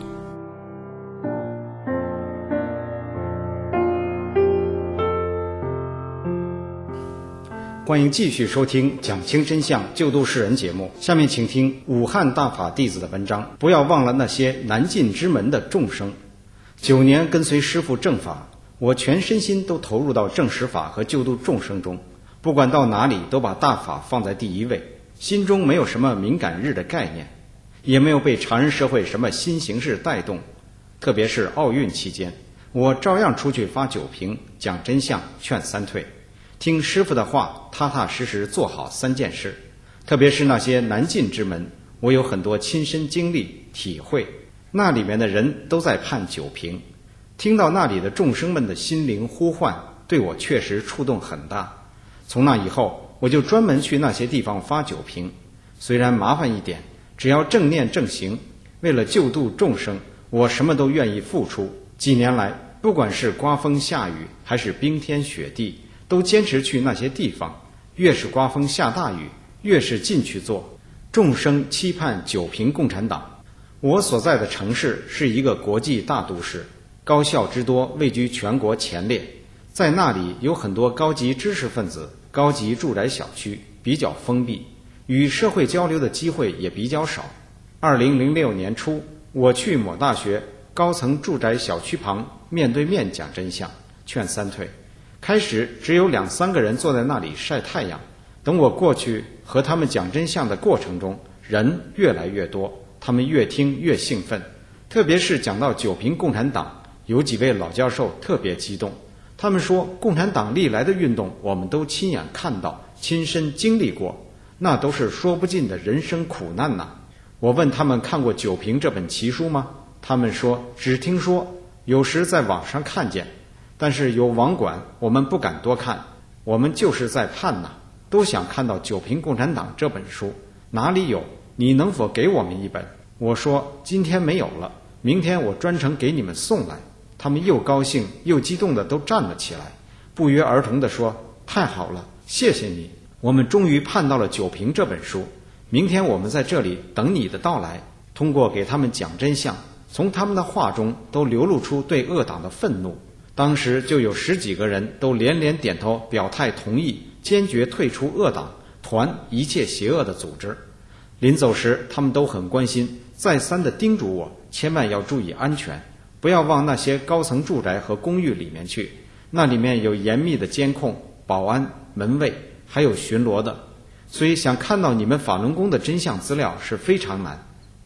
欢迎继续收听讲清真相救度世人节目，下面请听武汉大法弟子的文章。不要忘了那些难进之门的众生。9年跟随师父正法，我全身心都投入到正实法和救度众生中，不管到哪里都把大法放在第一位，心中没有什么敏感日的概念，也没有被常人社会什么新形式带动。特别是奥运期间，我照样出去发酒瓶，讲真相，劝三退，听师父的话，踏踏实实做好3件事。特别是那些难进之门，我有很多亲身经历体会，那里面的人都在盼酒瓶，听到那里的众生们的心灵呼唤，对我确实触动很大。从那以后，我就专门去那些地方发酒瓶，虽然麻烦一点，只要正念正行，为了救度众生，我什么都愿意付出。几年来，不管是刮风下雨还是冰天雪地，都坚持去那些地方，越是刮风下大雨，越是进去做。众生期盼九平共产党。我所在的城市是一个国际大都市，高校之多，位居全国前列。在那里有很多高级知识分子，高级住宅小区，比较封闭，与社会交流的机会也比较少。2006年初，我去某大学高层住宅小区旁面对面讲真相，劝三退。开始只有2-3个人坐在那里晒太阳，等我过去和他们讲真相的过程中，人越来越多，他们越听越兴奋。特别是讲到九平共产党，有几位老教授特别激动，他们说共产党历来的运动我们都亲眼看到，亲身经历过，那都是说不尽的人生苦难呐。我问他们看过九平这本奇书吗？他们说只听说，有时在网上看见，但是有网管，我们不敢多看，我们就是在盼呐，都想看到九平共产党这本书，哪里有？你能否给我们一本？我说今天没有了，明天我专程给你们送来。他们又高兴又激动的都站了起来，不约而同地说太好了，谢谢你，我们终于盼到了九平这本书，明天我们在这里等你的到来。通过给他们讲真相，从他们的话中都流露出对恶党的愤怒。当时就有10几个人都连连点头表态同意，坚决退出恶党，团一切邪恶的组织。临走时他们都很关心，再三地叮嘱我千万要注意安全，不要往那些高层住宅和公寓里面去，那里面有严密的监控、保安、门卫，还有巡逻的，所以想看到你们法轮功的真相资料是非常难。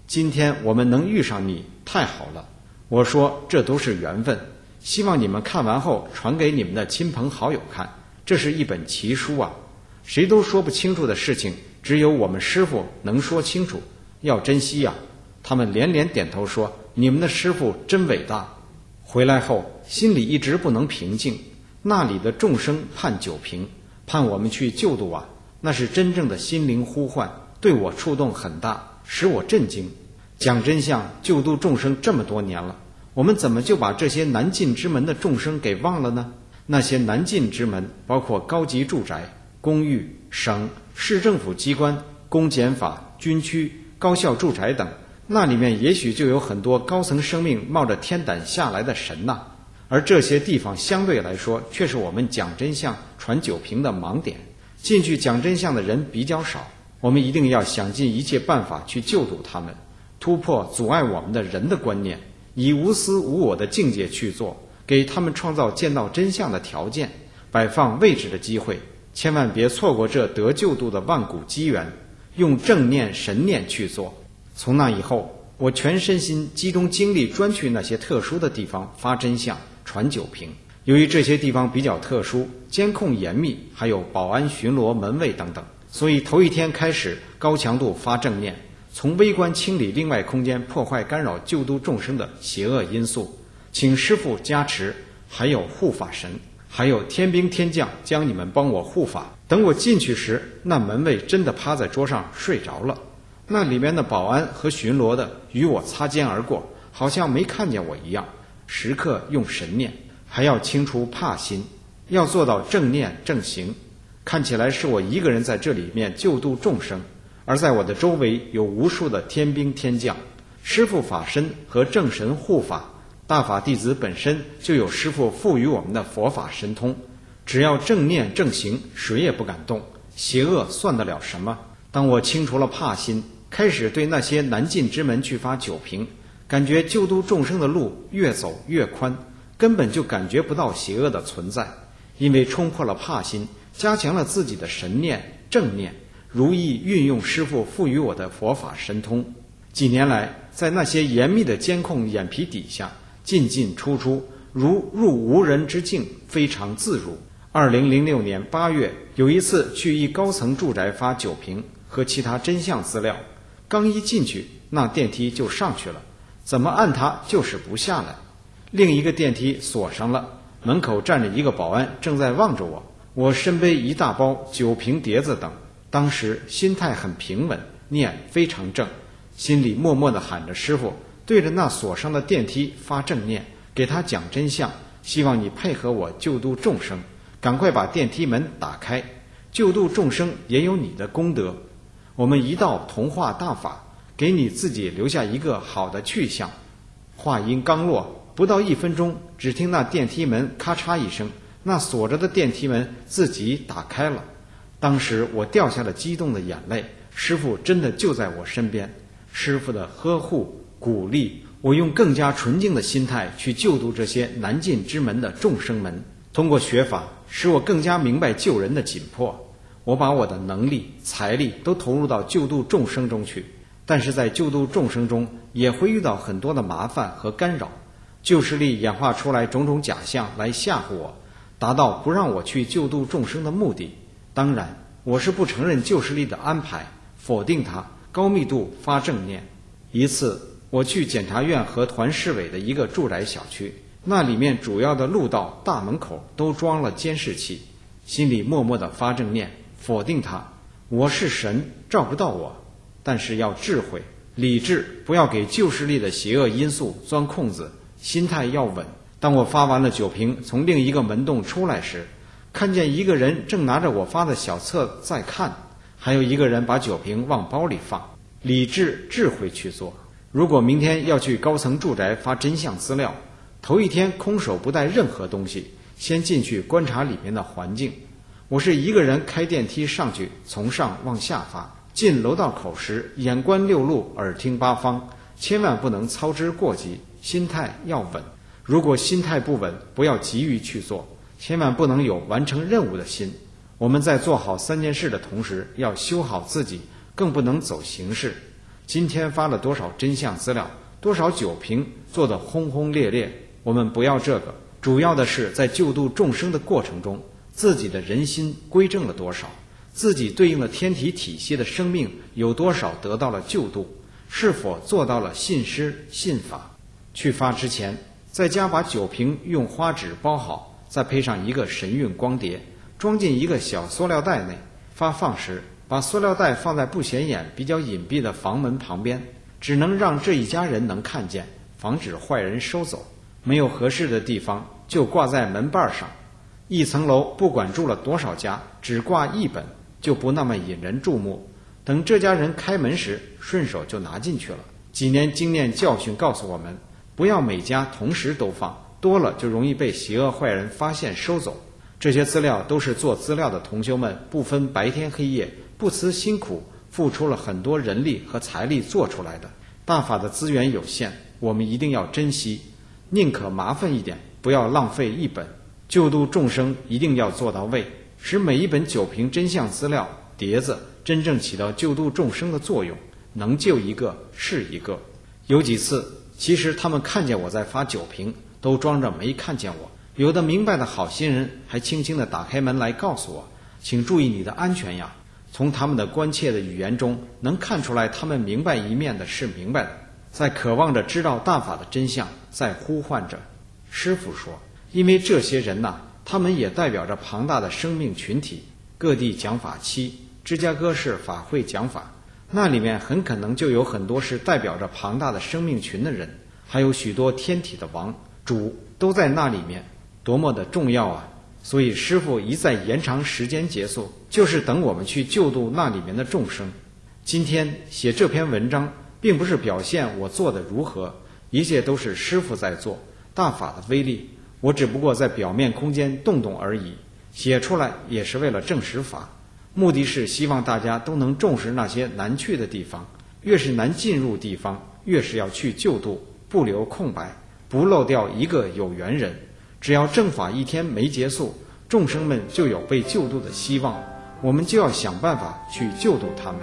今天我们能遇上你，太好了。我说这都是缘分，希望你们看完后传给你们的亲朋好友看，这是一本奇书啊，谁都说不清楚的事情，只有我们师父能说清楚，要珍惜呀。他们连连点头说，你们的师父真伟大。回来后心里一直不能平静，那里的众生盼酒瓶，盼我们去救度啊，那是真正的心灵呼唤，对我触动很大，使我震惊。讲真相救度众生这么多年了，我们怎么就把这些难进之门的众生给忘了呢？那些难进之门包括高级住宅、公寓、省、市政府机关、公检法、军区、高校住宅等，那里面也许就有很多高层生命冒着天胆下来的神呐。而这些地方相对来说却是我们讲真相传酒瓶的盲点，进去讲真相的人比较少，我们一定要想尽一切办法去救度他们，突破阻碍我们的人的观念，以无私无我的境界去做，给他们创造见到真相的条件，摆放位置的机会，千万别错过这得救度的万古机缘，用正念神念去做。从那以后，我全身心集中精力专去那些特殊的地方发真相传酒瓶。由于这些地方比较特殊，监控严密，还有保安巡逻门卫等等，所以头一天开始高强度发正念，从微观清理另外空间破坏干扰救度众生的邪恶因素，请师父加持，还有护法神，还有天兵天将将你们帮我护法。等我进去时，那门卫真的趴在桌上睡着了，那里面的保安和巡逻的与我擦肩而过，好像没看见我一样。时刻用神念，还要清除怕心，要做到正念正行。看起来是我一个人在这里面救度众生，而在我的周围有无数的天兵天将，师父法身和正神护法。大法弟子本身就有师父赋予我们的佛法神通，只要正念正行，谁也不敢动，邪恶算得了什么？当我清除了怕心，开始对那些难进之门去发酒瓶，感觉救度众生的路越走越宽，根本就感觉不到邪恶的存在。因为冲破了怕心，加强了自己的神念正念，如意运用师父赋予我的佛法神通。几年来，在那些严密的监控眼皮底下，进进出出，如入无人之境，非常自如。2006年8月，有一次去一高层住宅发酒瓶和其他真相资料，刚一进去，那电梯就上去了，怎么按它就是不下来。另一个电梯锁上了，门口站着一个保安正在望着我，我身背一大包酒瓶碟子等。当时心态很平稳，念非常正，心里默默地喊着师父，对着那锁上的电梯发正念，给他讲真相，希望你配合我救度众生，赶快把电梯门打开，救度众生也有你的功德。我们一道同化大法，给你自己留下一个好的去向。话音刚落，不到1分钟，只听那电梯门咔嚓一声，那锁着的电梯门自己打开了。当时我掉下了激动的眼泪，师父真的就在我身边，师父的呵护鼓励，我用更加纯净的心态去救度这些难进之门的众生们。通过学法，使我更加明白救人的紧迫，我把我的能力财力都投入到救度众生中去。但是在救度众生中也会遇到很多的麻烦和干扰，旧势力演化出来种种假象来吓唬我，达到不让我去救度众生的目的。当然我是不承认旧势力的安排，否定它，高密度发正念。一次我去检察院和团市委的一个住宅小区，那里面主要的路道大门口都装了监视器，心里默默地发正念，否定它。我是神，照不到我，但是要智慧理智，不要给旧势力的邪恶因素钻空子，心态要稳。当我发完了酒瓶，从另一个门洞出来时，看见一个人正拿着我发的小册在看，还有一个人把酒瓶往包里放。理智智慧去做。如果明天要去高层住宅发真相资料，头一天空手不带任何东西，先进去观察里面的环境。我是一个人开电梯上去，从上往下发，进楼道口时眼观六路，耳听八方，千万不能操之过急，心态要稳。如果心态不稳，不要急于去做，千万不能有完成任务的心。我们在做好3件事的同时，要修好自己，更不能走形式。 今天发了多少真相资料，多少酒瓶做得轰轰烈烈，我们不要这个，主要的是在救度众生的过程中，自己的人心归正了多少，自己对应了天体体系的生命有多少得到了救度，是否做到了信师信法。去发之前，在家把酒瓶用花纸包好，再配上一个神韵光碟，装进一个小塑料袋内。发放时，把塑料袋放在不显眼、比较隐蔽的房门旁边，只能让这一家人能看见，防止坏人收走。没有合适的地方，就挂在门把上。一层楼不管住了多少家，只挂一本，就不那么引人注目。等这家人开门时，顺手就拿进去了。几年经验教训告诉我们，不要每家同时都放，多了就容易被邪恶坏人发现收走。这些资料都是做资料的同修们不分白天黑夜，不辞辛苦，付出了很多人力和财力做出来的。大法的资源有限，我们一定要珍惜，宁可麻烦一点，不要浪费一本。救度众生一定要做到位，使每一本酒瓶真相资料碟子真正起到救度众生的作用，能救一个是一个。有几次，其实他们看见我在发酒瓶，都装着没看见我。有的明白的好心人还轻轻地打开门来告诉我，请注意你的安全呀。从他们的关切的语言中能看出来，他们明白一面的是明白的，在渴望着知道大法的真相，在呼唤着。师父说，因为这些人呐，他们也代表着庞大的生命群体。各地讲法期，芝加哥市法会讲法，那里面很可能就有很多是代表着庞大的生命群的人，还有许多天体的王主都在那里面，多么的重要啊！所以师父一再延长时间结束，就是等我们去救度那里面的众生。今天写这篇文章，并不是表现我做的如何，一切都是师父在做，大法的威力，我只不过在表面空间动动而已。写出来也是为了证实法，目的是希望大家都能重视那些难去的地方，越是难进入地方，越是要去救度，不留空白，不漏掉一个有缘人。只要正法一天没结束，众生们就有被救度的希望，我们就要想办法去救度他们。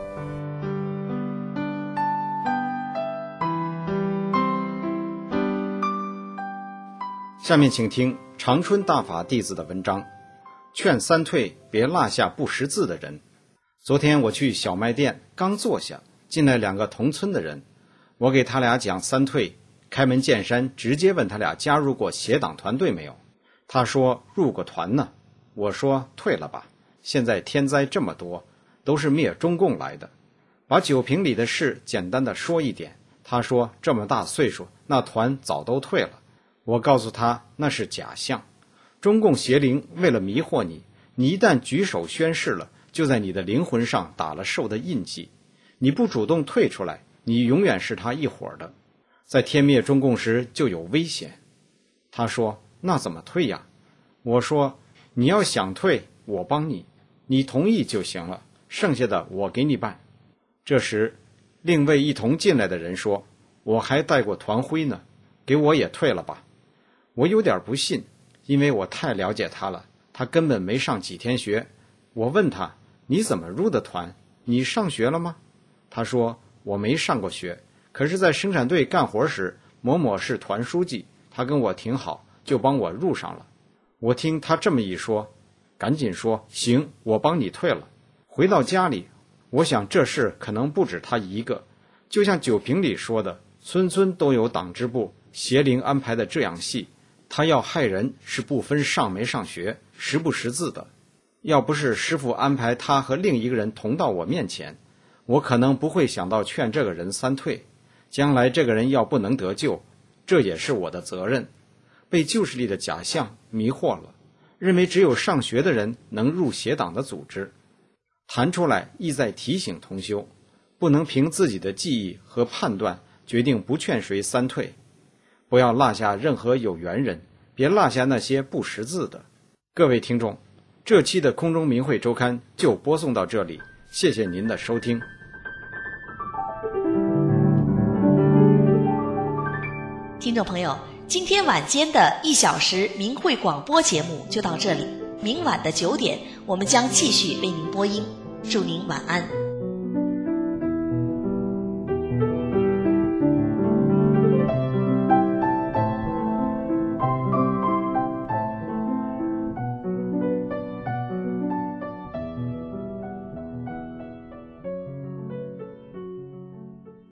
下面请听长春大法弟子的文章，劝三退别落下不识字的人。昨天我去小卖店，刚坐下，进来2个同村的人，我给他俩讲三退，开门见山直接问他俩加入过邪党团队没有。他说入过团呢。我说退了吧，现在天灾这么多，都是灭中共来的。把酒瓶里的事简单的说一点。他说这么大岁数，那团早都退了。我告诉他那是假象，中共邪灵为了迷惑你，你一旦举手宣誓了，就在你的灵魂上打了兽的印记，你不主动退出来，你永远是他一伙的，在天灭中共时就有危险。他说那怎么退呀？我说你要想退，我帮你，你同意就行了，剩下的我给你办。这时另位一同进来的人说，我还带过团徽呢，给我也退了吧。我有点不信，因为我太了解他了，他根本没上几天学。我问他，你怎么入的团？你上学了吗？他说我没上过学，可是在生产队干活时，某某是团书记，他跟我挺好，就帮我入上了。我听他这么一说，赶紧说行，我帮你退了。回到家里，我想这事可能不止他一个，就像酒瓶里说的，村村都有党支部，邪灵安排的这样戏，他要害人是不分上没上学，识不识字的。要不是师父安排他和另一个人同到我面前，我可能不会想到劝这个人三退。将来这个人要不能得救，这也是我的责任。被旧势力的假象迷惑了，认为只有上学的人能入邪党的组织。谈出来意在提醒同修，不能凭自己的记忆和判断决定不劝谁三退。不要落下任何有缘人，别落下那些不识字的。各位听众，这期的空中明慧周刊就播送到这里，谢谢您的收听。 听众朋友，今天晚间的1小时明慧广播节目就到这里，明晚的9点我们将继续为您播音，祝您晚安。